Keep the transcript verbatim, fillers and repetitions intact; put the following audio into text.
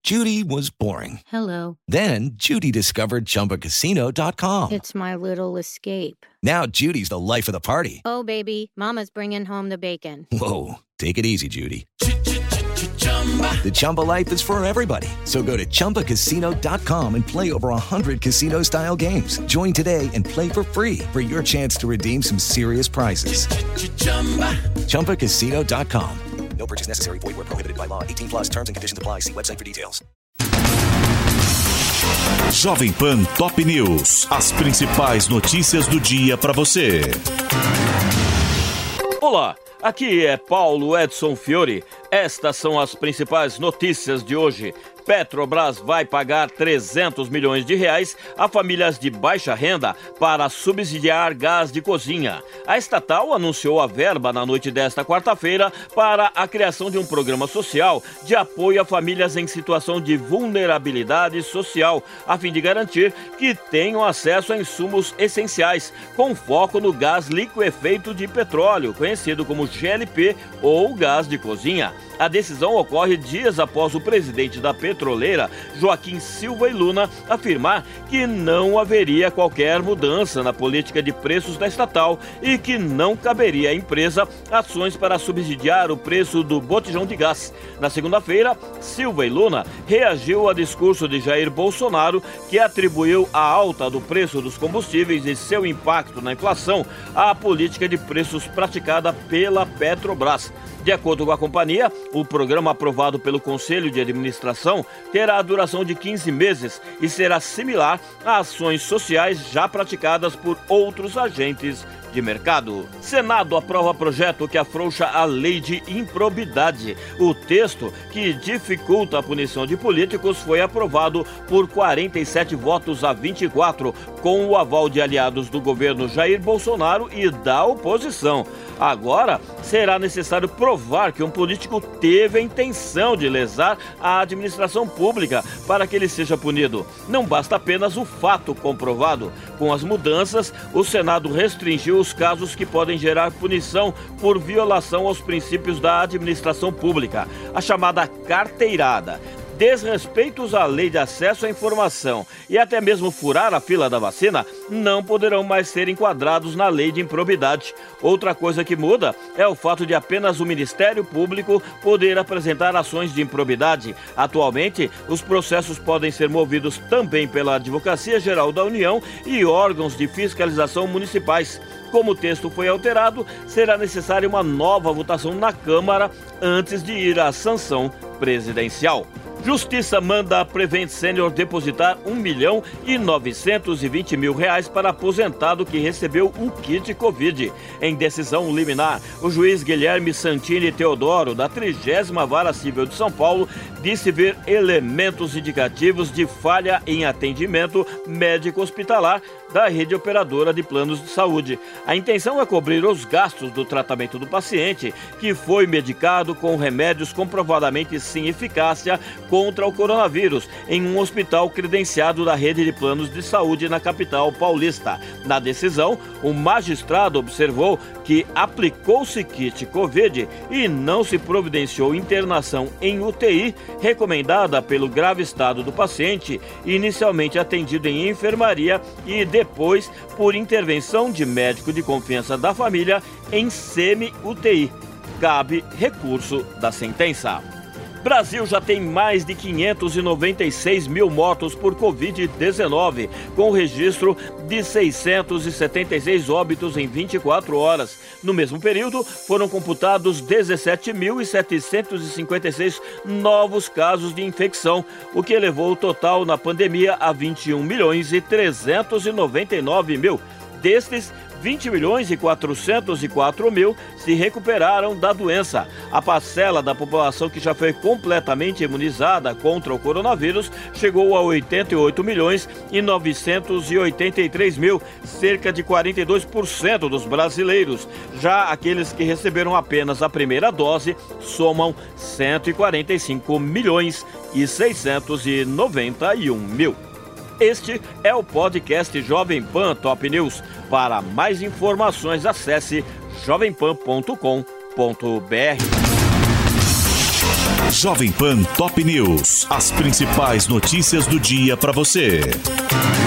Judy was boring. Hello. Then Judy discovered Chumba Casino dot com. It's my little escape. Now Judy's the life of the party. Oh, baby, mama's bringing home the bacon. Whoa, take it easy, Judy. The Chumba life is for everybody. So go to Chumba Casino dot com and play over one hundred casino-style games. Join today and play for free for your chance to redeem some serious prizes. Chumba Casino dot com. No purchase necessary. Void where prohibited by law. eighteen plus terms and conditions apply. See website for details. Jovem Pan Top News. As principais notícias do dia para você. Olá, aqui é Paulo Edson Fiore. Estas são as principais notícias de hoje. Petrobras vai pagar trezentos milhões de reais a famílias de baixa renda para subsidiar gás de cozinha. A estatal anunciou a verba na noite desta quarta-feira para a criação de um programa social de apoio a famílias em situação de vulnerabilidade social, a fim de garantir que tenham acesso a insumos essenciais, com foco no gás liquefeito de petróleo, conhecido como G L P ou gás de cozinha. A decisão ocorre dias após o presidente da petroleira, Joaquim Silva e Luna, afirmar que não haveria qualquer mudança na política de preços da estatal e que não caberia à empresa ações para subsidiar o preço do botijão de gás. Na segunda-feira, Silva e Luna reagiu ao discurso de Jair Bolsonaro, que atribuiu a alta do preço dos combustíveis e seu impacto na inflação à política de preços praticada pela Petrobras. De acordo com a companhia, o programa aprovado pelo Conselho de Administração terá a duração de quinze meses e será similar a ações sociais já praticadas por outros agentes de mercado. Senado aprova projeto que afrouxa a lei de improbidade. O texto, que dificulta a punição de políticos, foi aprovado por quarenta e sete votos a vinte e quatro, com o aval de aliados do governo Jair Bolsonaro e da oposição. Agora, será necessário provar que um político teve a intenção de lesar a administração pública para que ele seja punido. Não basta apenas o fato comprovado. Com as mudanças, o Senado restringiu os casos que podem gerar punição por violação aos princípios da administração pública, a chamada carteirada. Desrespeitos à lei de acesso à informação e até mesmo furar a fila da vacina não poderão mais ser enquadrados na lei de improbidade. Outra coisa que muda é o fato de apenas o Ministério Público poder apresentar ações de improbidade. Atualmente, os processos podem ser movidos também pela Advocacia Geral da União e órgãos de fiscalização municipais. Como o texto foi alterado, será necessária uma nova votação na Câmara antes de ir à sanção presidencial. Justiça manda a Prevent Senior depositar um milhão e novecentos e vinte mil reais para aposentado que recebeu um kit Covid. Em decisão liminar, o juiz Guilherme Santini Teodoro, da trigésima Vara Civil de São Paulo, disse ver elementos indicativos de falha em atendimento médico-hospitalar da rede operadora de planos de saúde. A intenção é cobrir os gastos do tratamento do paciente, que foi medicado com remédios comprovadamente sem eficácia contra o coronavírus, em um hospital credenciado da rede de planos de saúde na capital paulista. Na decisão, o magistrado observou que aplicou-se kit Covid e não se providenciou internação em U T I, recomendada pelo grave estado do paciente, inicialmente atendido em enfermaria e depois por intervenção de médico de confiança da família em semi-U T I. Cabe recurso da sentença. Brasil já tem mais de quinhentos e noventa e seis mil mortos por covid dezenove, com registro de seiscentos e setenta e seis óbitos em vinte e quatro horas. No mesmo período, foram computados dezessete mil setecentos e cinquenta e seis novos casos de infecção, o que elevou o total na pandemia a vinte e um milhões e trezentos e noventa e nove mil. Destes, vinte milhões e quatrocentos e quatro mil se recuperaram da doença. A parcela da população que já foi completamente imunizada contra o coronavírus chegou a oitenta e oito milhões e novecentos e oitenta e três mil, cerca de quarenta e dois por cento dos brasileiros. Já aqueles que receberam apenas a primeira dose somam cento e quarenta e cinco milhões e seiscentos e noventa e um mil. Este é o podcast Jovem Pan Top News. Para mais informações, acesse jovem pan ponto com ponto b r. Jovem Pan Top News. As principais notícias do dia para você.